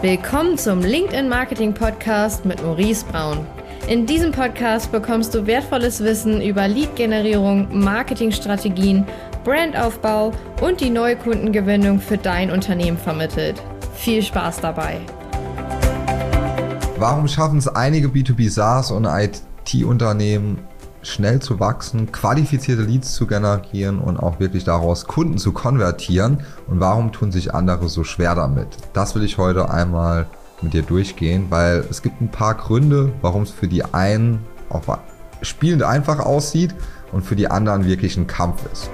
Willkommen zum LinkedIn Marketing Podcast mit Maurice Braun. In diesem Podcast bekommst du wertvolles Wissen über Lead-Generierung, Marketingstrategien, Brandaufbau und die neue Kundengewinnung für dein Unternehmen vermittelt. Viel Spaß dabei! Warum schaffen es einige B2B SaaS und IT-Unternehmen schnell zu wachsen, qualifizierte Leads zu generieren und auch wirklich daraus Kunden zu konvertieren? Und warum tun sich andere so schwer damit? Das will ich heute einmal mit dir durchgehen, weil es gibt ein paar Gründe, warum es für die einen auch spielend einfach aussieht und für die anderen wirklich ein Kampf ist.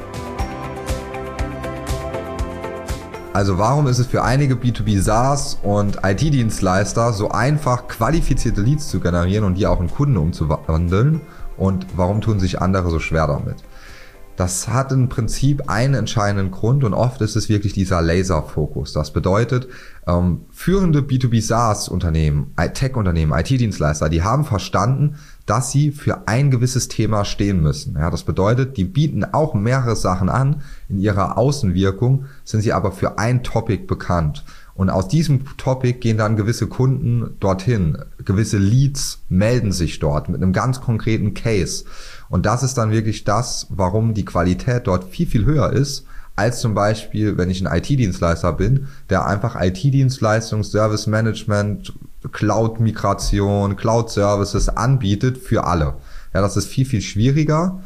Also warum ist es für einige B2B SaaS und IT-Dienstleister so einfach, qualifizierte Leads zu generieren und die auch in Kunden umzuwandeln? Und warum tun sich andere so schwer damit? Das hat im Prinzip einen entscheidenden Grund und oft ist es wirklich dieser Laserfokus. Das bedeutet, führende B2B SaaS-Unternehmen, Tech-Unternehmen, IT-Dienstleister, die haben verstanden, dass sie für ein gewisses Thema stehen müssen. Ja, das bedeutet, die bieten auch mehrere Sachen an. In ihrer Außenwirkung sind sie aber für ein Topic bekannt. Und aus diesem Topic gehen dann gewisse Kunden dorthin. Gewisse Leads melden sich dort mit einem ganz konkreten Case. Und das ist dann wirklich das, warum die Qualität dort viel, viel höher ist, als zum Beispiel, wenn ich ein IT-Dienstleister bin, der einfach IT-Dienstleistung, Service Management, Cloud-Migration, Cloud-Services anbietet für alle. Ja, das ist viel, viel schwieriger,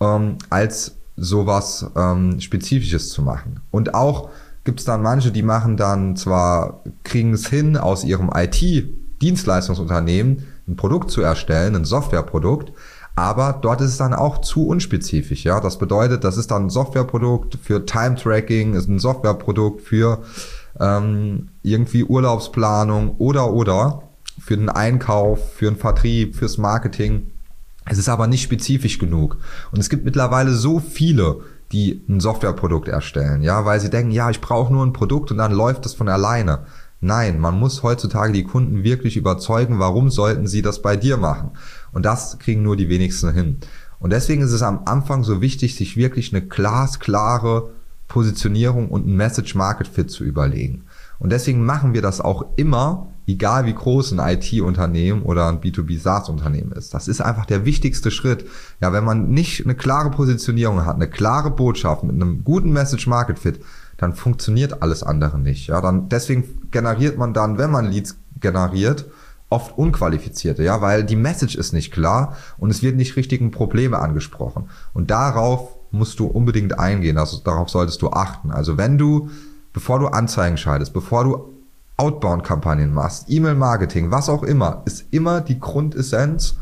als sowas Spezifisches zu machen. Und auch gibt es dann manche, die machen dann zwar, kriegen es hin, aus ihrem IT-Dienstleistungsunternehmen ein Produkt zu erstellen, ein Softwareprodukt, aber dort ist es dann auch zu unspezifisch. Ja, das bedeutet, das ist dann ein Softwareprodukt für Time-Tracking, ist ein Softwareprodukt für irgendwie Urlaubsplanung oder für den Einkauf, für den Vertrieb, fürs Marketing. Es ist aber nicht spezifisch genug. Und es gibt mittlerweile so viele, die ein Softwareprodukt erstellen, ja, weil sie denken, ja, ich brauche nur ein Produkt und dann läuft das von alleine. Nein, man muss heutzutage die Kunden wirklich überzeugen, warum sollten sie das bei dir machen? Und das kriegen nur die wenigsten hin. Und deswegen ist es am Anfang so wichtig, sich wirklich eine glasklare Positionierung und ein Message-Market-Fit zu überlegen. Und deswegen machen wir das auch immer, egal wie groß ein IT-Unternehmen oder ein B2B-SaaS-Unternehmen ist. Das ist einfach der wichtigste Schritt. Ja, wenn man nicht eine klare Positionierung hat, eine klare Botschaft mit einem guten Message-Market-Fit, dann funktioniert alles andere nicht. Ja, deswegen generiert man dann, wenn man Leads generiert, oft unqualifizierte, ja, weil die Message ist nicht klar und es wird nicht richtigen Probleme angesprochen. Und darauf musst du unbedingt eingehen, also darauf solltest du achten. Also bevor du Anzeigen schaltest, bevor du Outbound-Kampagnen machst, E-Mail-Marketing, was auch immer, ist immer die Grundessenz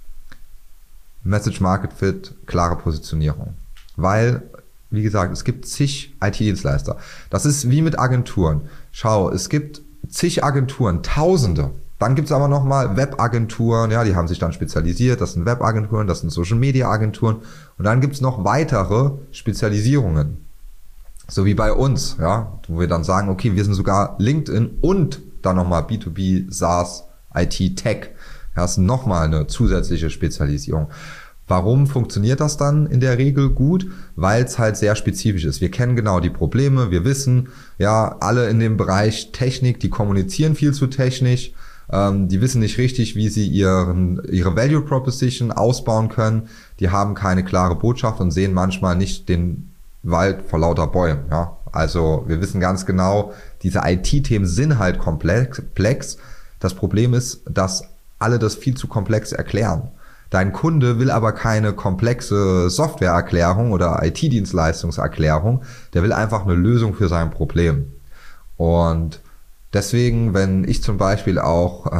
Message-Market-Fit, klare Positionierung. Weil, wie gesagt, es gibt zig IT-Dienstleister. Das ist wie mit Agenturen. Schau, es gibt zig Agenturen, Tausende. Dann gibt es aber nochmal Webagenturen, ja, die haben sich dann spezialisiert. Das sind Webagenturen, das sind Social-Media-Agenturen. Und dann gibt es noch weitere Spezialisierungen. So wie bei uns, ja, wo wir dann sagen, okay, wir sind sogar LinkedIn und dann nochmal B2B, SaaS, IT, Tech. Das ist nochmal eine zusätzliche Spezialisierung. Warum funktioniert das dann in der Regel gut? Weil es halt sehr spezifisch ist. Wir kennen genau die Probleme, wir wissen, ja, alle in dem Bereich Technik, die kommunizieren viel zu technisch, die wissen nicht richtig, wie sie ihre Value Proposition ausbauen können, die haben keine klare Botschaft und sehen manchmal nicht den Wald vor lauter Bäumen. Ja? Also wir wissen ganz genau, diese IT-Themen sind halt komplex. Das Problem ist, dass alle das viel zu komplex erklären. Dein Kunde will aber keine komplexe Softwareerklärung oder IT-Dienstleistungserklärung. Der will einfach eine Lösung für sein Problem. Und deswegen, wenn ich zum Beispiel auch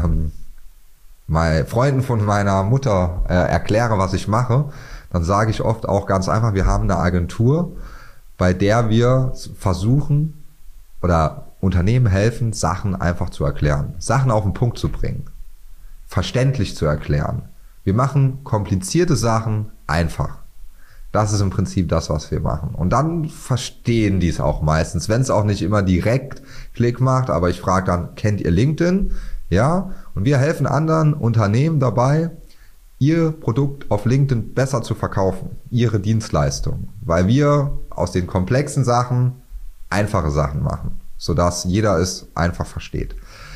Freunden von meiner Mutter erkläre, was ich mache, dann sage ich oft auch ganz einfach, wir haben eine Agentur, bei der wir versuchen oder Unternehmen helfen, Sachen einfach zu erklären, Sachen auf den Punkt zu bringen, verständlich zu erklären. Wir machen komplizierte Sachen einfach. Das ist im Prinzip das, was wir machen. Und dann verstehen die es auch meistens, wenn es auch nicht immer direkt Klick macht, aber ich frage dann, kennt ihr LinkedIn? Ja, und wir helfen anderen Unternehmen dabei, ihr Produkt auf LinkedIn besser zu verkaufen, ihre Dienstleistung, weil wir aus den komplexen Sachen einfache Sachen machen, sodass jeder es einfach versteht.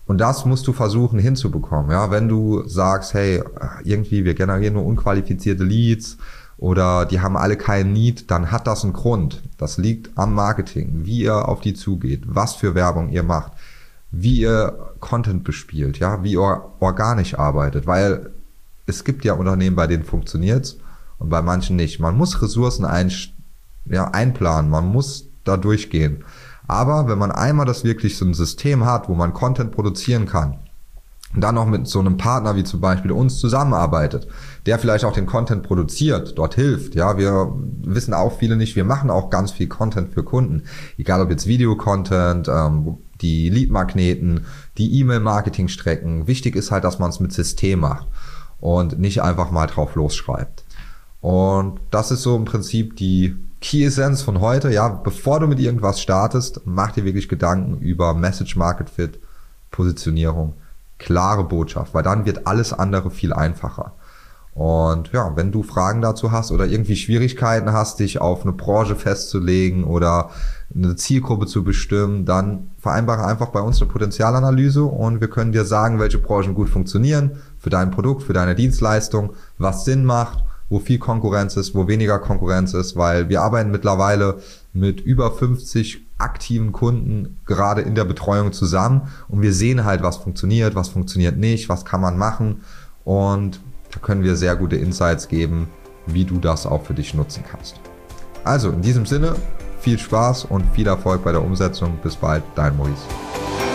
Und das musst du versuchen hinzubekommen. Ja, wenn du sagst, hey, irgendwie wir generieren nur unqualifizierte Leads oder die haben alle keinen Need, dann hat das einen Grund. Das liegt am Marketing, wie ihr auf die zugeht, was für Werbung ihr macht, wie ihr Content bespielt, ja, wie ihr organisch arbeitet, weil es gibt ja Unternehmen, bei denen funktioniert's und bei manchen nicht. Man muss Ressourcen einplanen, man muss da durchgehen. Aber wenn man einmal das wirklich so ein System hat, wo man Content produzieren kann und dann noch mit so einem Partner wie zum Beispiel uns zusammenarbeitet, der vielleicht auch den Content produziert, dort hilft, ja, wir wissen auch viele nicht, wir machen auch ganz viel Content für Kunden, egal ob jetzt Video-Content, die Lead-Magneten, die E-Mail-Marketing-Strecken. Wichtig ist halt, dass man es mit System macht und nicht einfach mal drauf losschreibt. Und das ist so im Prinzip die Key Essence von heute, ja, bevor du mit irgendwas startest, mach dir wirklich Gedanken über Message Market Fit, Positionierung, klare Botschaft, weil dann wird alles andere viel einfacher. Und ja, wenn du Fragen dazu hast oder irgendwie Schwierigkeiten hast, dich auf eine Branche festzulegen oder eine Zielgruppe zu bestimmen, dann vereinbare einfach bei uns eine Potenzialanalyse und wir können dir sagen, welche Branchen gut funktionieren für dein Produkt, für deine Dienstleistung, was Sinn macht, wo viel Konkurrenz ist, wo weniger Konkurrenz ist, weil wir arbeiten mittlerweile mit über 50 aktiven Kunden gerade in der Betreuung zusammen und wir sehen halt, was funktioniert nicht, was kann man machen und da können wir sehr gute Insights geben, wie du das auch für dich nutzen kannst. Also in diesem Sinne, viel Spaß und viel Erfolg bei der Umsetzung. Bis bald, dein Maurice.